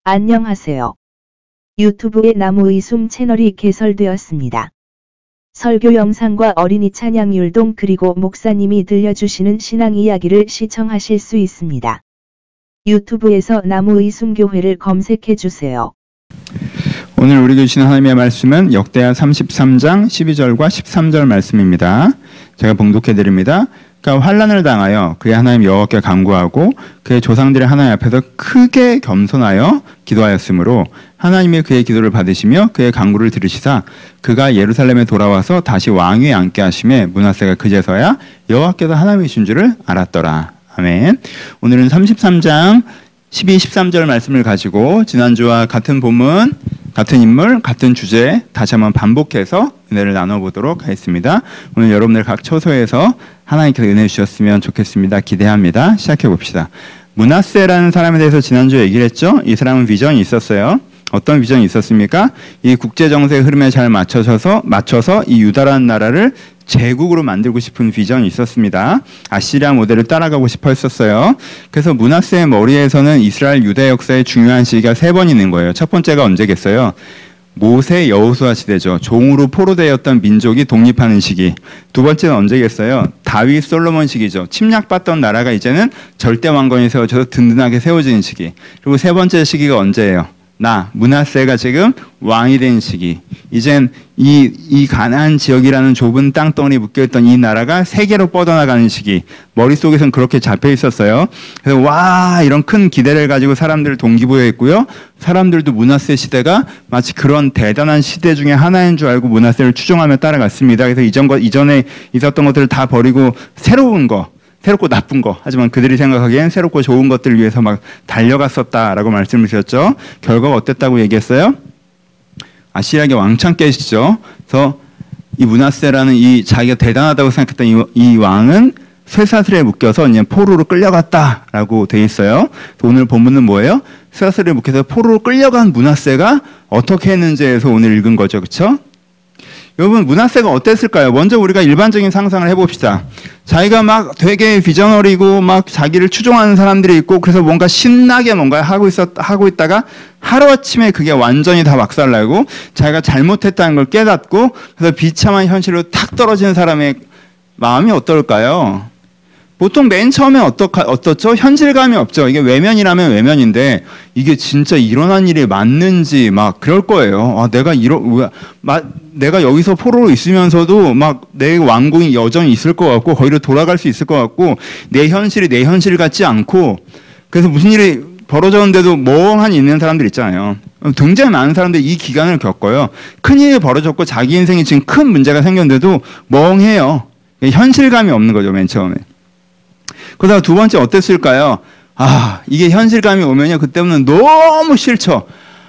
안녕하세요. 유튜브에 나무의 숨 채널이 개설되었습니다. 설교 영상과 어린이 찬양 율동 그리고 목사님이 들려주시는 신앙 이야기를 시청하실 수 있습니다. 유튜브에서 나무의 숨 교회를 검색해 주세요. 오늘 우리에게 주신 하나님의 말씀은 역대하 33장 12절과 13절 말씀입니다. 제가 봉독해 드립니다. 그러니까 환난을 당하여 그의 하나님 여호와께 간구하고 그의 조상들의 하나님 앞에서 크게 겸손하여 기도하였으므로 하나님이 그의 기도를 받으시며 그의 간구를 들으시사 그가 예루살렘에 돌아와서 다시 왕위에 앉게 하심에 므낫세가 그제서야 여호와께서 하나님이신 줄을 알았더라. 아멘. 오늘은 33장 12, 13절 말씀을 가지고 지난주와 같은 본문, 같은 인물, 같은 주제 다시 한번 반복해서 은혜를 나눠보도록 하겠습니다. 오늘 여러분들 각 처소에서 하나님께서 은혜 주셨으면 좋겠습니다. 기대합니다. 시작해 봅시다. 므낫세라는 사람에 대해서 지난주에 얘기를 했죠. 이 사람은 비전이 있었어요. 어떤 비전이 있었습니까? 이 국제 정세의 흐름에 잘 맞춰서 이 유다라는 나라를 제국으로 만들고 싶은 비전이 있었습니다. 아시리아 모델을 따라가고 싶어 했었어요. 그래서 므낫세의 머리에서는 이스라엘 유대 역사의 중요한 시기가 3번 있는 거예요. 첫 번째가 언제겠어요? 모세 여호수아 시대죠. 종으로 포로되었던 민족이 독립하는 시기. 두 번째는 언제겠어요? 다윗 솔로몬 시기죠. 침략받던 나라가 이제는 절대 왕권이 세워져서 든든하게 세워지는 시기. 그리고 세 번째 시기가 언제예요? 므낫세가 지금 왕이 된 시기. 이젠 이 가나안 지역이라는 좁은 땅덩어리 묶여있던 이 나라가 세계로 뻗어나가는 시기. 머릿속에선 그렇게 잡혀 있었어요. 그래서 이런 큰 기대를 가지고 사람들을 동기부여했고요. 사람들도 므낫세 시대가 마치 그런 대단한 시대 중에 하나인 줄 알고 므낫세를 추종하며 따라갔습니다. 그래서 이전에 있었던 것들을 다 버리고 새롭고 나쁜 거, 하지만 그들이 생각하기엔 새롭고 좋은 것들을 위해서 막 달려갔었다라고 말씀을 주셨죠. 결과가 어땠다고 얘기했어요? 아시리아의 왕창 깨지죠. 그래서 이 므낫세라는 이 자기가 대단하다고 생각했던 이 왕은 쇠사슬에 묶여서 이제 포로로 끌려갔다라고 돼 있어요. 오늘 본문은 뭐예요? 쇠사슬에 묶여서 포로로 끌려간 므낫세가 어떻게 했는지에서 오늘 읽은 거죠, 그렇죠? 여러분, 므낫세가 어땠을까요? 먼저 우리가 일반적인 상상을 해봅시다. 자기가 막 되게 비전어리고 막 자기를 추종하는 사람들이 있고 그래서 뭔가 신나게 뭔가 하고 있다가 하루아침에 그게 완전히 다 박살나고 자기가 잘못했다는 걸 깨닫고 그래서 비참한 현실로 탁 떨어지는 사람의 마음이 어떨까요? 보통 맨 처음에 어떻죠? 현실감이 없죠. 이게 외면이라면 외면인데 이게 진짜 일어난 일이 맞는지 막 그럴 거예요. 내가 여기서 포로로 있으면서도 막 내 왕궁이 여전히 있을 것 같고 거기로 돌아갈 수 있을 것 같고 내 현실이 내 현실 같지 않고 그래서 무슨 일이 벌어졌는데도 멍하니 있는 사람들 있잖아요. 굉장히 많은 사람들이 이 기간을 겪어요. 큰일이 벌어졌고 자기 인생이 지금 큰 문제가 생겼는데도 멍해요. 현실감이 없는 거죠, 맨 처음에. 그러다가 두 번째 어땠을까요? 이게 현실감이 오면요. 그때는 너무 싫죠.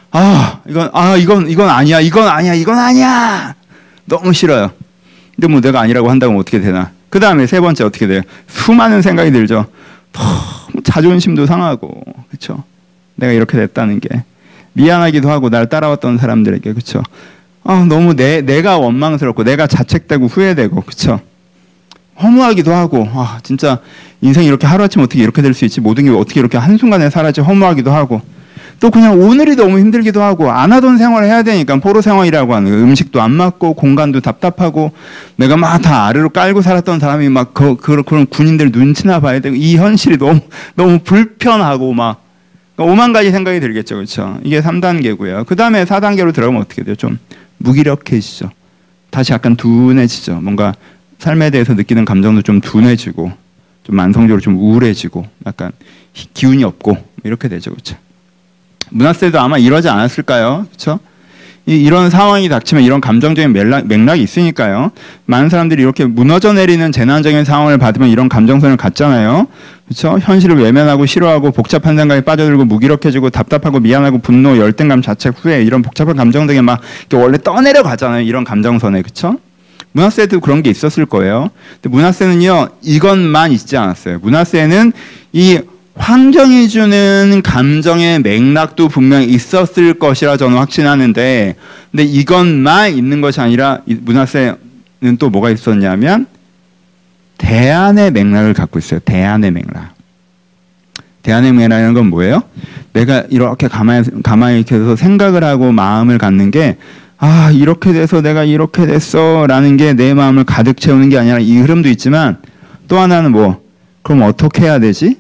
이건 아니야. 너무 싫어요. 근데 뭐 내가 아니라고 한다면 어떻게 되나. 그 다음에 세 번째 어떻게 돼요? 수많은 생각이 들죠. 너무 자존심도 상하고, 그렇죠? 내가 이렇게 됐다는 게. 미안하기도 하고, 날 따라왔던 사람들에게, 그렇죠? 너무 내가 원망스럽고, 내가 자책되고 후회되고, 그렇죠? 허무하기도 하고, 진짜 인생이 이렇게 하루아침에 어떻게 이렇게 될 수 있지? 모든 게 어떻게 이렇게 한순간에 사라지 허무하기도 하고, 또 그냥 오늘이 너무 힘들기도 하고, 안 하던 생활을 해야 되니까, 포로 생활이라고 하는 음식도 안 맞고, 공간도 답답하고, 내가 막 다 아래로 깔고 살았던 사람이 막 그런 군인들 눈치나 봐야 되고, 이 현실이 너무 불편하고, 막, 그러니까 5만 가지 생각이 들겠죠. 그렇죠? 이게 3단계고요. 그 다음에 4단계로 들어가면 어떻게 돼요? 좀 무기력해지죠. 다시 약간 둔해지죠. 뭔가, 삶에 대해서 느끼는 감정도 좀 둔해지고 좀 만성적으로 좀 우울해지고 약간 기운이 없고 이렇게 되죠. 그렇죠? 므낫세도 아마 이러지 않았을까요? 그렇죠? 이런 상황이 닥치면 이런 감정적인 맥락이 있으니까요. 많은 사람들이 이렇게 무너져 내리는 재난적인 상황을 받으면 이런 감정선을 갖잖아요. 그렇죠? 현실을 외면하고 싫어하고 복잡한 생각에 빠져들고 무기력해지고 답답하고 미안하고 분노, 열등감, 자책, 후회 이런 복잡한 감정들이 막 원래 떠내려 가잖아요. 이런 감정선에. 그렇죠? 므낫세도 그런 게 있었을 거예요. 근데 므낫세는요, 이것만 있지 않았어요. 므낫세는 이 환경이 주는 감정의 맥락도 분명히 있었을 것이라 저는 확신하는데, 근데 이것만 있는 것이 아니라 므낫세는 또 뭐가 있었냐면 대안의 맥락을 갖고 있어요. 대안의 맥락. 대안의 맥락이라는 건 뭐예요? 내가 이렇게 가만히 이렇게 해서 생각을 하고 마음을 갖는 게 아, 이렇게 돼서 내가 이렇게 됐어 라는 게 내 마음을 가득 채우는 게 아니라 이 흐름도 있지만 또 하나는 뭐 그럼 어떻게 해야 되지?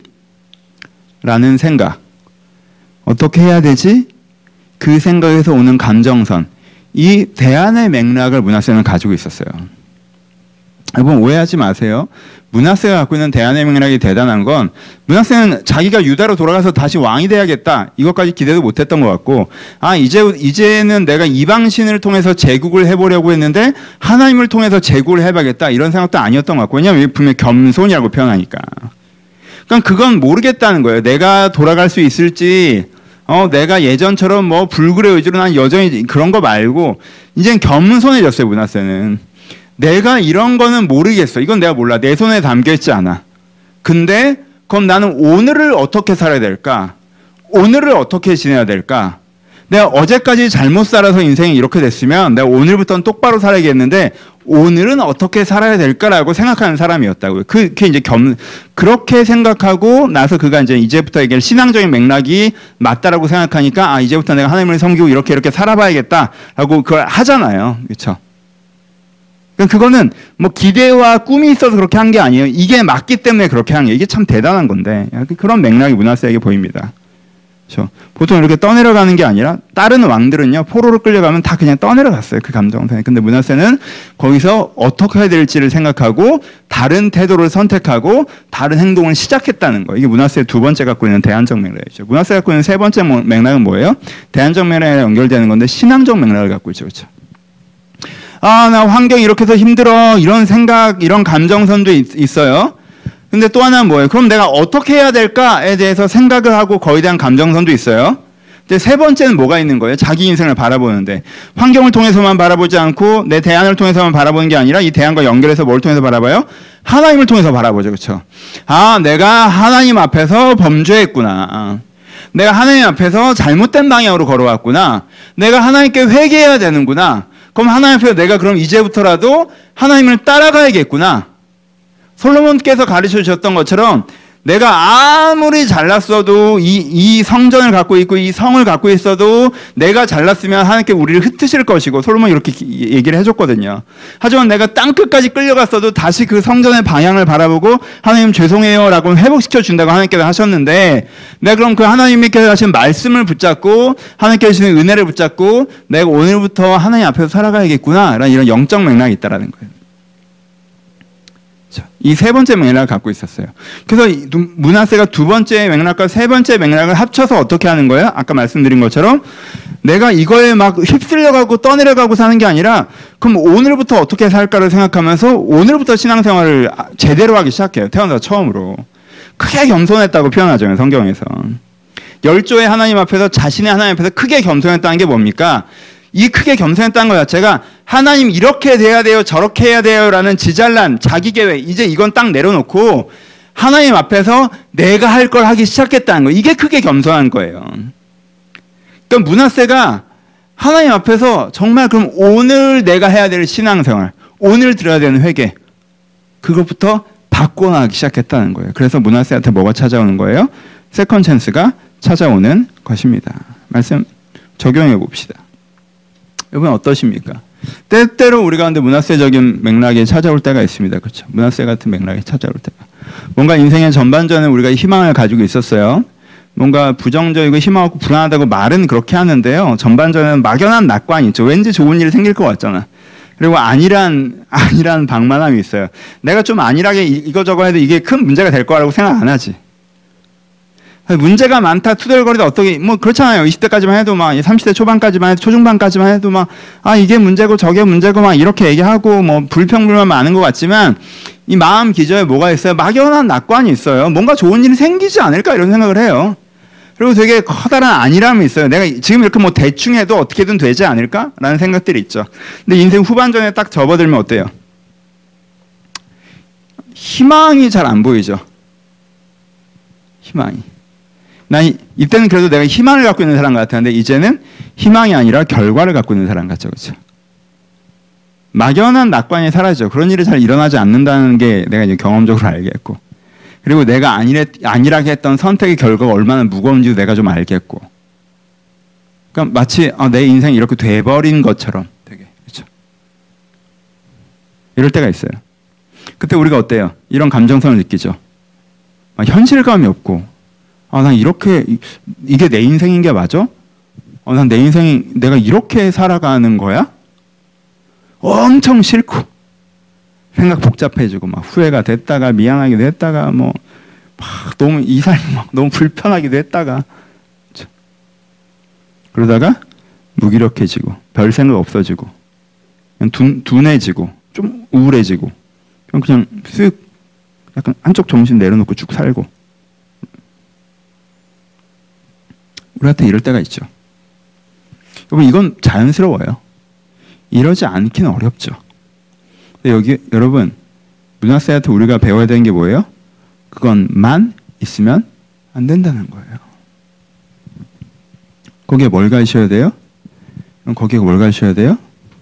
라는 생각. 어떻게 해야 되지? 그 생각에서 오는 감정선. 이 대안의 맥락을 문하세는 가지고 있었어요. 여러분 오해하지 마세요. 문하세가 갖고 있는 대안의 맥락이 대단한 건 문하세는 자기가 유다로 돌아가서 다시 왕이 돼야겠다. 이것까지 기대도 못했던 것 같고 아 이제는 내가 이방신을 통해서 제국을 해보려고 했는데 하나님을 통해서 제국을 해봐야겠다. 이런 생각도 아니었던 것 같고 왜냐하면 분명히 겸손이라고 표현하니까. 그러니까 그건 모르겠다는 거예요. 내가 돌아갈 수 있을지 내가 예전처럼 뭐 불굴의 의지로 난 여전히 그런 거 말고 이젠 겸손해졌어요. 문하세는. 내가 이런 거는 모르겠어. 이건 내가 몰라. 내 손에 담겨있지 않아. 근데 그럼 나는 오늘을 어떻게 살아야 될까? 오늘을 어떻게 지내야 될까? 내가 어제까지 잘못 살아서 인생이 이렇게 됐으면 내가 오늘부터는 똑바로 살아야겠는데 오늘은 어떻게 살아야 될까라고 생각하는 사람이었다고요. 그게 이제 그렇게 생각하고 나서 그가 이제부터 얘기할 신앙적인 맥락이 맞다라고 생각하니까 아 이제부터 내가 하나님을 섬기고 이렇게 살아봐야겠다라고 그걸 하잖아요. 그렇죠? 그거는 뭐 기대와 꿈이 있어서 그렇게 한 게 아니에요. 이게 맞기 때문에 그렇게 한 게 이게 참 대단한 건데 그런 맥락이 문하세에게 보입니다. 그렇죠? 보통 이렇게 떠내려가는 게 아니라 다른 왕들은요 포로로 끌려가면 다 그냥 떠내려갔어요. 그 감정선에. 근데 문하세는 거기서 어떻게 해야 될지를 생각하고 다른 태도를 선택하고 다른 행동을 시작했다는 거. 이게 문하세의 두 번째 갖고 있는 대안적 맥락이죠. 문하세가 갖고 있는 세 번째 맥락은 뭐예요? 대안적 맥락에 연결되는 건데 신앙적 맥락을 갖고 있죠. 그렇죠? 아, 나 환경이 이렇게 해서 힘들어. 이런 생각, 이런 감정선도 있어요. 근데 또 하나는 뭐예요? 그럼 내가 어떻게 해야 될까에 대해서 생각을 하고 거기에 대한 감정선도 있어요. 근데 세 번째는 뭐가 있는 거예요? 자기 인생을 바라보는데. 환경을 통해서만 바라보지 않고 내 대안을 통해서만 바라보는 게 아니라 이 대안과 연결해서 뭘 통해서 바라봐요? 하나님을 통해서 바라보죠. 그렇죠? 아, 내가 하나님 앞에서 범죄했구나. 내가 하나님 앞에서 잘못된 방향으로 걸어왔구나. 내가 하나님께 회개해야 되는구나. 그럼 하나님 앞에서 내가 그럼 이제부터라도 하나님을 따라가야겠구나. 솔로몬께서 가르쳐 주셨던 것처럼 내가 아무리 잘났어도 이 성전을 갖고 있고 이 성을 갖고 있어도 내가 잘났으면 하나님께 우리를 흩으실 것이고 솔로몬이 이렇게 얘기를 해줬거든요. 하지만 내가 땅끝까지 끌려갔어도 다시 그 성전의 방향을 바라보고 하나님 죄송해요 라고 회복시켜 준다고 하나님께서 하셨는데 내가 그럼 그 하나님께서 하신 말씀을 붙잡고 하나님께서 주시는 은혜를 붙잡고 내가 오늘부터 하나님 앞에서 살아가야겠구나 라는 이런 영적 맥락이 있다는 거예요. 이 세 번째 맥락을 갖고 있었어요. 그래서 문하세가 두 번째 맥락과 세 번째 맥락을 합쳐서 어떻게 하는 거예요? 아까 말씀드린 것처럼 내가 이거에 막 휩쓸려가고 떠내려가고 사는 게 아니라 그럼 오늘부터 어떻게 살까를 생각하면서 오늘부터 신앙생활을 제대로 하기 시작해요. 태어나서 처음으로. 크게 겸손했다고 표현하죠. 성경에서. 열조의 하나님 앞에서 자신의 하나님 앞에서 크게 겸손했다는 게 뭡니까? 이 크게 겸손했다는 것 자체가 하나님 이렇게 돼야 돼요 저렇게 해야 돼요 라는 지잘난 자기 계획 이제 이건 딱 내려놓고 하나님 앞에서 내가 할 걸 하기 시작했다는 거 이게 크게 겸손한 거예요. 그러니까 문하세가 하나님 앞에서 정말 그럼 오늘 내가 해야 될 신앙생활 오늘 들어야 되는 회개 그것부터 바꿔나가기 시작했다는 거예요. 그래서 문하세한테 뭐가 찾아오는 거예요? 세컨 찬스가 찾아오는 것입니다. 말씀 적용해 봅시다. 여러분 어떠십니까? 때때로 우리 가운데 문하세적인 맥락이 찾아올 때가 있습니다. 그렇죠? 문하세 같은 맥락이 찾아올 때가. 뭔가 인생의 전반전에 우리가 희망을 가지고 있었어요. 뭔가 부정적이고 희망 없고 불안하다고 말은 그렇게 하는데요. 전반전에는 막연한 낙관이 있죠. 왠지 좋은 일이 생길 것 같잖아. 그리고 안일한 방만함이 있어요. 내가 좀 안일하게 이거저거 해도 이게 큰 문제가 될 거라고 생각 안 하지. 문제가 많다, 투덜거리다, 어떻게, 뭐, 그렇잖아요. 20대까지만 해도 막, 30대 초반까지만 해도, 초중반까지만 해도 막, 아, 이게 문제고, 저게 문제고, 막, 이렇게 얘기하고, 뭐, 불평불만 많은 것 같지만, 이 마음 기저에 뭐가 있어요? 막연한 낙관이 있어요. 뭔가 좋은 일이 생기지 않을까, 이런 생각을 해요. 그리고 되게 커다란 안일함이 있어요. 내가 지금 이렇게 뭐, 대충 해도 어떻게든 되지 않을까? 라는 생각들이 있죠. 근데 인생 후반전에 딱 접어들면 어때요? 희망이 잘 안 보이죠? 희망이. 난 이때는 그래도 내가 희망을 갖고 있는 사람 같았는데 이제는 희망이 아니라 결과를 갖고 있는 사람 같죠. 그렇죠? 막연한 낙관이 사라지죠. 그런 일이 잘 일어나지 않는다는 게 내가 이제 경험적으로 알겠고. 그리고 내가 아니라게 했던 선택의 결과가 얼마나 무거운지도 내가 좀 알겠고. 그러니까 마치 내 인생이 이렇게 돼버린 것처럼 되게, 그렇죠? 이럴 때가 있어요. 그때 우리가 어때요? 이런 감정선을 느끼죠. 현실감이 없고, 난 이렇게, 이게 내 인생인 게 맞아? 난 내 인생이 내가 이렇게 살아가는 거야? 엄청 싫고, 생각 복잡해지고, 막 후회가 됐다가, 미안하기도 했다가, 막 너무 이 삶이 막 너무 불편하기도 했다가, 그러다가 무기력해지고, 별 생각 없어지고, 그냥 둔해지고, 좀 우울해지고, 그냥 쓱 약간 한쪽 정신 내려놓고 쭉 살고. 우리한테 이럴 때가 있죠. 여러분, 이건 자연스러워요. 이러지 않기는 어렵죠. 근데 여기 여러분, 문하세한테 우리가 배워야 되는 게 뭐예요? 그것만 있으면 안 된다는 거예요. 거기에 뭘 가르쳐야 돼요? 거기에 뭘 가르쳐야 돼요?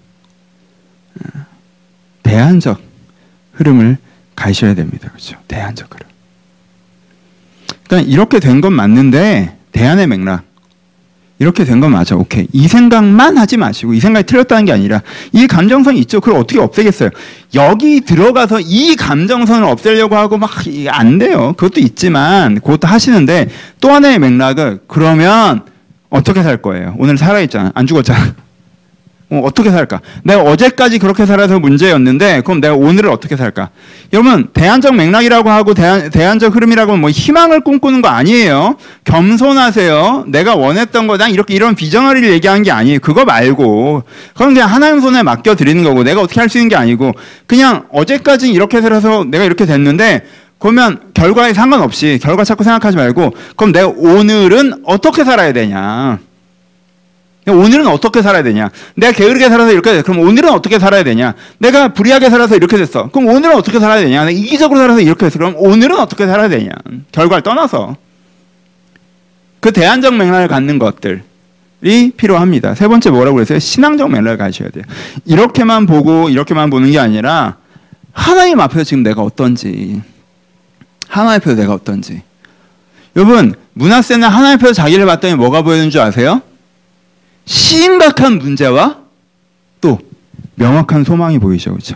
대안적 흐름을 가르쳐야 됩니다. 그렇죠? 대안적 흐름. 그러니까 이렇게 된 건 맞는데 대안의 맥락. 이렇게 된 건 맞아. 오케이. 이 생각만 하지 마시고, 이 생각이 틀렸다는 게 아니라 이 감정선이 있죠. 그걸 어떻게 없애겠어요? 여기 들어가서 이 감정선을 없애려고 하고 막 이게 안 돼요. 그것도 있지만 그것도 하시는데, 또 하나의 맥락은 그러면 어떻게 살 거예요? 오늘 살아있잖아. 안 죽었잖아. 어떻게 살까? 내가 어제까지 그렇게 살아서 문제였는데, 그럼 내가 오늘을 어떻게 살까? 여러분, 대안적 맥락이라고 하고 대안적 흐름이라고 하면 뭐 희망을 꿈꾸는 거 아니에요. 겸손하세요. 내가 원했던 거, 난 이런 비전어리를 얘기하는 게 아니에요. 그거 말고. 그건 그냥 하나님 손에 맡겨드리는 거고, 내가 어떻게 할 수 있는 게 아니고, 그냥 어제까지 이렇게 살아서 내가 이렇게 됐는데, 그러면 결과에 상관없이, 결과 자꾸 생각하지 말고, 그럼 내가 오늘은 어떻게 살아야 되냐? 오늘은 어떻게 살아야 되냐? 내가 게으르게 살아서 이렇게 돼. 그럼 오늘은 어떻게 살아야 되냐? 내가 불의하게 살아서 이렇게 됐어. 그럼 오늘은 어떻게 살아야 되냐? 내가 이기적으로 살아서 이렇게 됐어. 그럼 오늘은 어떻게 살아야 되냐? 결과를 떠나서. 그 대안적 맥락을 갖는 것들이 필요합니다. 세 번째 뭐라고 그랬어요? 신앙적 맥락을 가셔야 돼요. 이렇게만 보고 이렇게만 보는 게 아니라 하나님 앞에서 지금 내가 어떤지. 하나님 앞에서 내가 어떤지. 여러분, 므낫세는 하나님 앞에서 자기를 봤더니 뭐가 보이는 줄 아세요? 심각한 문제와 또 명확한 소망이 보이죠. 그렇죠?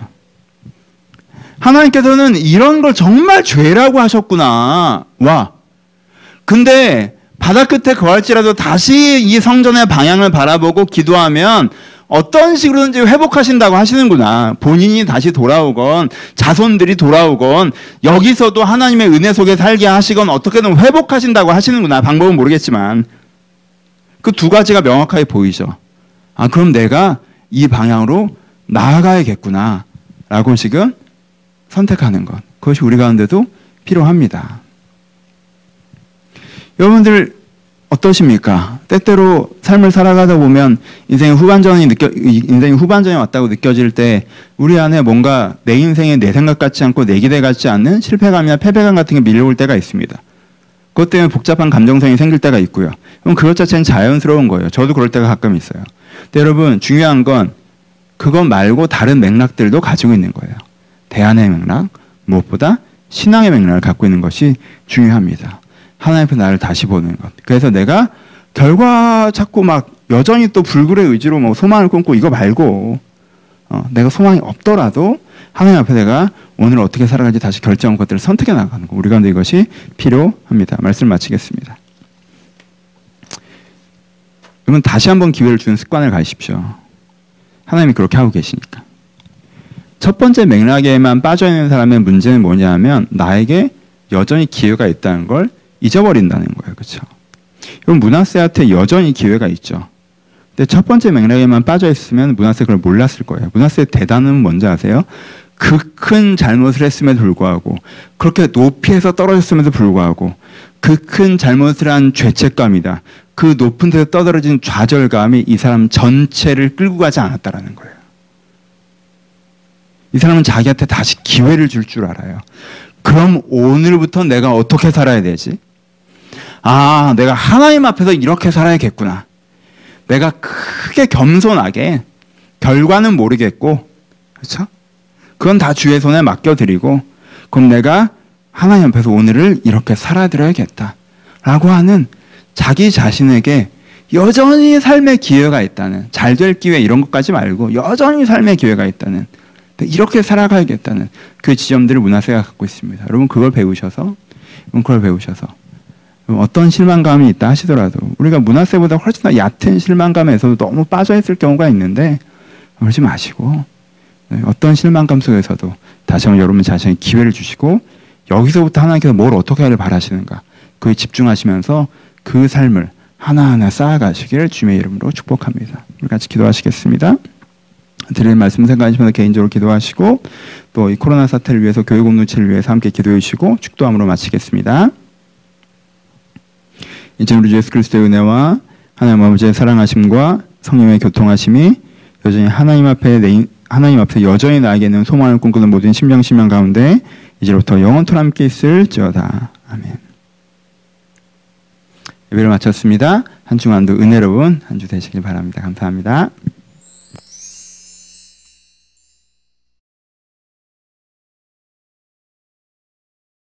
하나님께서는 이런 걸 정말 죄라고 하셨구나. 와. 근데 바다 끝에 거할지라도 다시 이 성전의 방향을 바라보고 기도하면 어떤 식으로든지 회복하신다고 하시는구나. 본인이 다시 돌아오건 자손들이 돌아오건 여기서도 하나님의 은혜 속에 살게 하시건 어떻게든 회복하신다고 하시는구나. 방법은 모르겠지만 그 두 가지가 명확하게 보이죠. 그럼 내가 이 방향으로 나아가야겠구나 라고 지금 선택하는 것. 그것이 우리 가운데도 필요합니다. 여러분들 어떠십니까? 때때로 삶을 살아가다 보면 인생의 후반전이 왔다고 느껴질 때 우리 안에 뭔가 내 인생에 내 생각 같지 않고 내 기대 같지 않는 실패감이나 패배감 같은 게 밀려올 때가 있습니다. 그것 때문에 복잡한 감정성이 생길 때가 있고요. 그럼 그것 자체는 자연스러운 거예요. 저도 그럴 때가 가끔 있어요. 근데 여러분, 중요한 건 그것 말고 다른 맥락들도 가지고 있는 거예요. 대안의 맥락, 무엇보다 신앙의 맥락을 갖고 있는 것이 중요합니다. 하나님 앞에 나를 다시 보는 것. 그래서 내가 결과 찾고 막 여전히 또 불굴의 의지로 뭐 소망을 꿈고 이거 말고 내가 소망이 없더라도 하나님 앞에 내가 오늘 어떻게 살아갈지 다시 결정한 것들을 선택해 나가는 거. 우리 가운데 이것이 필요합니다. 말씀을 마치겠습니다. 여러분, 다시 한번 기회를 주는 습관을 가지십시오. 하나님이 그렇게 하고 계시니까. 첫 번째 맥락에만 빠져있는 사람의 문제는 뭐냐면 나에게 여전히 기회가 있다는 걸 잊어버린다는 거예요. 그렇죠? 그럼 므낫세한테 여전히 기회가 있죠. 근데 첫 번째 맥락에만 빠져있으면 므낫세 그걸 몰랐을 거예요. 므낫세의 대단은 뭔지 아세요? 그 큰 잘못을 했음에도 불구하고, 그렇게 높이에서 떨어졌음에도 불구하고, 그 큰 잘못을 한 죄책감이다. 그 높은 데서 떠들어진 좌절감이 이 사람 전체를 끌고 가지 않았다라는 거예요. 이 사람은 자기한테 다시 기회를 줄 줄 알아요. 그럼 오늘부터 내가 어떻게 살아야 되지? 내가 하나님 앞에서 이렇게 살아야겠구나. 내가 크게 겸손하게, 결과는 모르겠고, 그렇죠? 그건 다 주의 손에 맡겨드리고, 그럼 내가 하나님 앞에서 오늘을 이렇게 살아드려야겠다 라고 하는 자기 자신에게 여전히 삶의 기회가 있다는, 잘 될 기회 이런 것까지 말고 여전히 삶의 기회가 있다는, 이렇게 살아가야겠다는 그 지점들을 문화세가 갖고 있습니다. 여러분 그걸 배우셔서 어떤 실망감이 있다 하시더라도 우리가 문화세보다 훨씬 더 얕은 실망감에서도 너무 빠져있을 경우가 있는데 그러지 마시고 어떤 실망감 속에서도 다시 한번 여러분 자신에게 기회를 주시고 여기서부터 하나님께서 뭘 어떻게 하길 바라시는가 그에 집중하시면서 그 삶을 하나하나 쌓아가시기를 주님의 이름으로 축복합니다. 우리 같이 기도하시겠습니다. 드리는 말씀 생각하시면서 개인적으로 기도하시고 또 이 코로나 사태를 위해서 교회 공동체를 위해서 함께 기도해 주시고 축도함으로 마치겠습니다. 이제 우리 주 예수 그리스도의 은혜와 하나님 아버지의 사랑하심과 성령의 교통하심이 여전히 하나님 앞에 여전히 나에게는 소망을 꿈꾸는 모든 심령 가운데 이제부터 영원토록 함께 있을지어다. 아멘. 예배를 마쳤습니다. 한 주간도 은혜로운 한 주 되시길 바랍니다. 감사합니다.